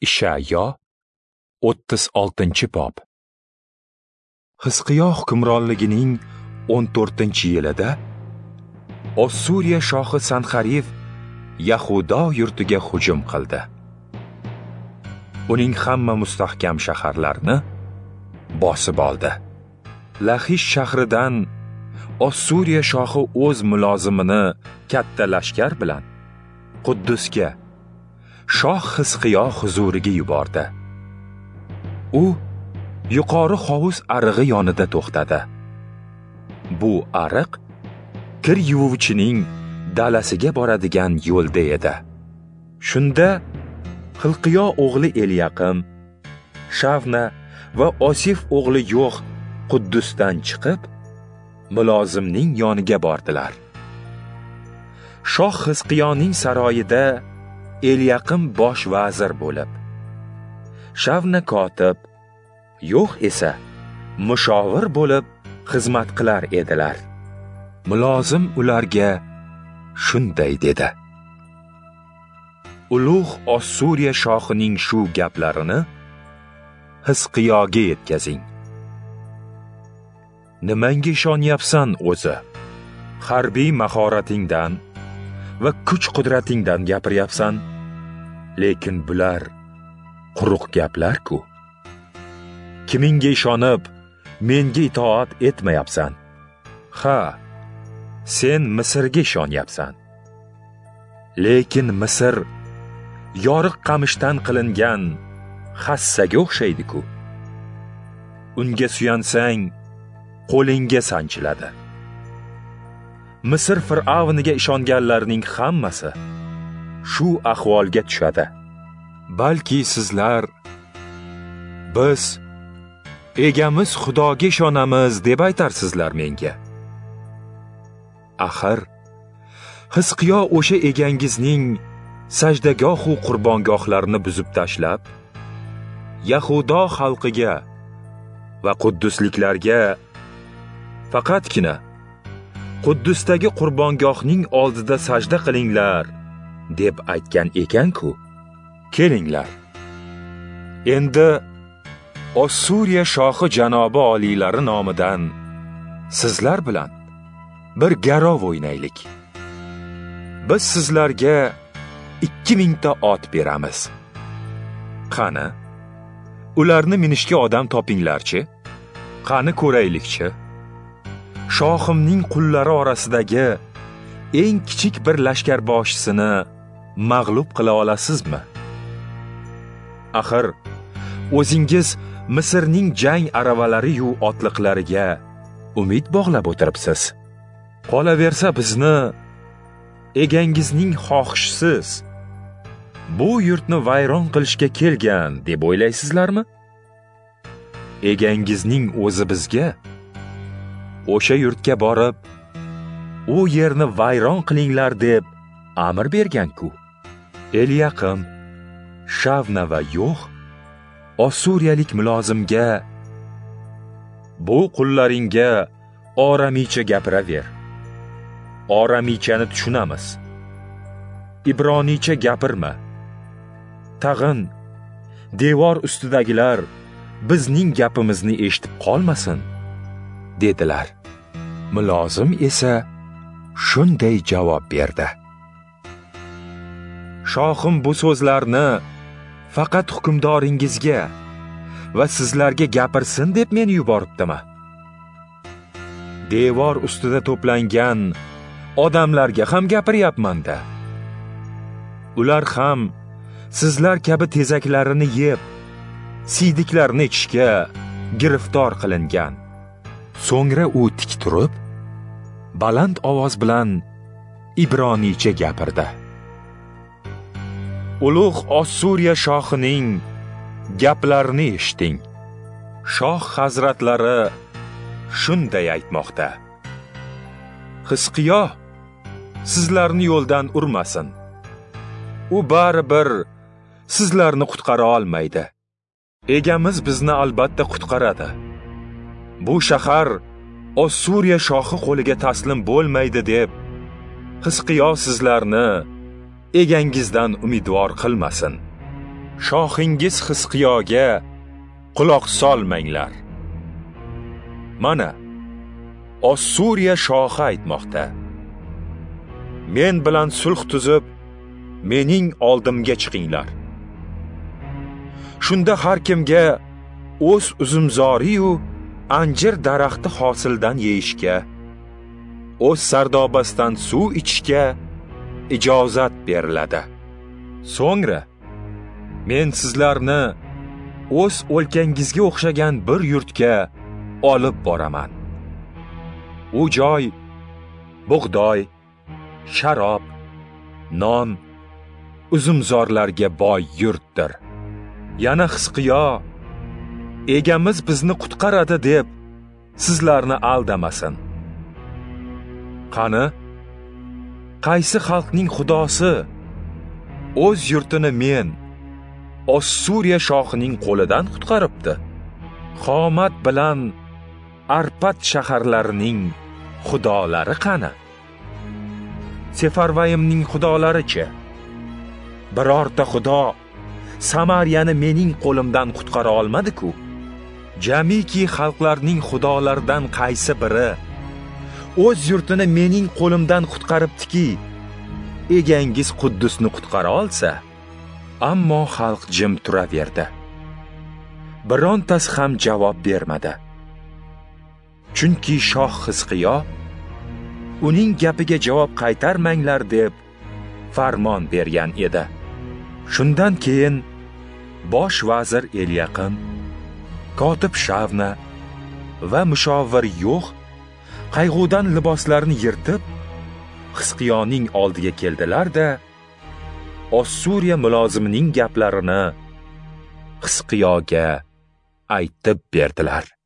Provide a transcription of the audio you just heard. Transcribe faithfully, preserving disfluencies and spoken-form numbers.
Isha'yo o'ttiz oltinchi bob. Hizqiyo hukmronligining o'n to'rtinchi yilida Ossuriya shohi Sanxarif Yahudo yurtiga hujum qildi. Uning hamma mustahkam shaharlarini bosib oldi. Laxish shahridan Ossuriya shohi o'z mulozimini katta lashkar bilan Quddusga shoh Hizqiyo huzuriga yubordi. U yuqori hovuz arig'i yonida to'xtadi. Bu ariq kir yuvuvchining dalasiga boradigan yo'lda edi. Shunda Hilqiyo o'g'li Elyaqim, Shavna va Osif o'g'li yo'q Quddusdan chiqib, mulozimning yoniga bordilar. Shoh Hizqiyoning saroyida Elyaqim bosh vazir bo'lib, Shavna kotib, yo'q esa mushovir bo'lib xizmat qilar edilar. Mulozim ularga shunday dedi: Ulug' Ossuriya shohining shu gaplarini Hizqiyoga yetkazing. Nimanga ishonyapsan o'zi? Harbiy mahoratingdan va kuch-qudratingdan gapiryapsan, lekin bular quruq gaplar-ku. Kimingga ishonib, menga itoat etmayapsan? Ha, sen Misrga ishonyapsan. Lekin Misr yoriq qamishdan qilingan hassaga o'xshaydi-ku. Unga suyansang, qo'lingga sanchiladi. Misr Fir'avniga ishonganlarning hammasi shu ahvolga tushadi. Balki sizlar biz egamiz Xudoga ishonamiz deb aytarsizlar menga. Axir Hizqiyo o'sha egangizning sajdagoh-u qurbongohlarini buzib tashlab, Yahudo xalqiga va quddusliklarga faqatgina Quddusdagi qurbongohning oldida sajda qilinglar deb aytgan ekan-ku. Kelinglar. Endi Ossuriya shohi janobi oliylari nomidan sizlar bilan bir garov o'ynaylik. Biz sizlarga ikki mingta ot beramiz. Qani, ularni minishga odam topinglarchi? Qani ko'raylikchi. Shohimning qullari orasidagi eng kichik bir lashkarboshisini mag'lub qila olasizmi? Axir o'zingiz Misrning jang aravalari yu otliqlariga umid bog'lab o'tiribsiz. Qolaversa bizni egangizning xohishsiz bu yurtni vayron qilishga kelgan deb o'ylaysizlarmi? Egangizning o'zi bizga o'sha yurtga borib, u yerni vayron qilinglar deb amr bergan-ku. Elyaqim, Shavna va yo'q Ossuriyalik mulozimga bu qullaringga oramicha gapiraver. Oramichani tushunamiz. Ibroniycha gapirma. Tag'in devor ustidagilar bizning gapimizni eshitib qolmasin, dedilar. Mulozim esa shunday javob berdi: Shohim bu so'zlarni faqat hukmdoringizga va sizlarga gapirsin deb meni yuboribdimi? Devor ustida to'plangan odamlarga ham gapiryapman-da. Ular ham sizlar kabi tezaklarini yeb, siydiklarini ichishga giriftor qilingan. So'ngra u tik turib, baland ovoz bilan ibroniycha gapirdi: Ulug' Ossuriya shohining gaplarini eshiting. Shoh hazratlari shunday aytmoqda: Hizqiyo sizlarni yo'ldan urmasin. U baribir sizlarni qutqara olmaydi. Egamiz bizni albatta qutqaradi. Bu shahar Ossuriya shohi qo'liga taslim bo'lmaydi deb Hizqiyo sizlarni egangizdan umidvor qilmasin. shohingiz Hizqiyoga quloq solmanglar. Mana Ossuriya shohi aytmoqda: men bilan sulh tuzib, mening oldimga chiqinglar. Shunda har kimga o'z uzumzori-yu anjir daraxti hosildan yeyishga, o'z sardobasidan suv ichishga ijozat beriladi. So'ngra men sizlarni o'z o'lkangizga o'xshagan bir yurtga olib boraman. U joy bug'doy, sharob, non, uzumzorlarga boy yurtdir. Yana Hizqiyo egamiz bizni qutqaradi deb sizlarni aldamasin. Qani, qaysi xalqning xudosi o'z yurtini men Ossuriya shohining qo'lidan qutqaribdi? Xomat bilan Arpad shaharlarining xudolari qani? Sefarvayimning xudolari-chi? Birorta xudo Samariyani mening qo'limdan qutqara olmadi-ku. Jamiki xalqlarning xudolaridan qaysi biri o'z yurtini mening qo'limdan qutqaribdiki, egangiz Quddusni qutqara olsa? Ammo xalq jim turaverdi. Birontasi ham javob bermadi. Chunki shoh Hizqiyo uning gapiga javob qaytarmanglar deb farmon bergan edi. Shundan keyin bosh vazir Elyaqim, kotib Shavna va mushovir Yo'q qayg'udan liboslarini yirtib Hizqiyoning oldiga keldilar-da, Ossuriya mulozimining gaplarini Hizqiyoga aytib berdilar.